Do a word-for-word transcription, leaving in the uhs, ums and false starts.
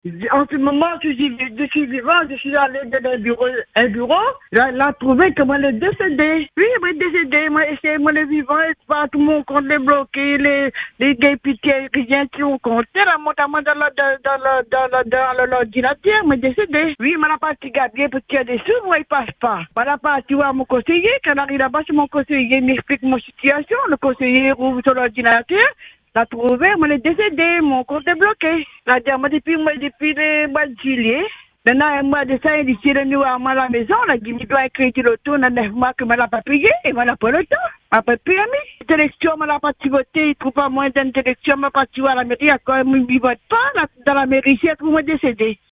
En ce moment, je suis, je suis vivant, je suis allé dans un bureau, un bureau, là, là, trouvé comment le décédé. Oui, moi, décédé, moi, essayé, moi, le vivant, et pas tout mon compte les bloqué, les, les gays pitié, rien qui ont compté, là, notamment dans le, dans, dans le, dans le, dans le, l'ordinateur, mais décédé. Oui, mais la partie gardien, parce qu'il y a des sous, moi, il passe pas. Bah, la partie, voir mon conseiller, quand on arrive là-bas, c'est mon conseiller, il m'explique mon situation, le conseiller ouvre sur l'ordinateur. La trouvé, moi, elle est décédée, mon compte est bloqué. La dernière, depuis, moi, depuis le mois de juillet. Maintenant, un mois de ça, il dit, si le nouveau à la maison, là, il me doit écrire le tour, dans neuf mois que je ne pas payé, et voilà pas le temps. Après, puis, ami, l'élection, je n'ai pas voté, il trouve pas moins d'intellection, je n'ai pas à la mairie, quand même, il ne vote pas, dans la mairie, c'est pour me décéder.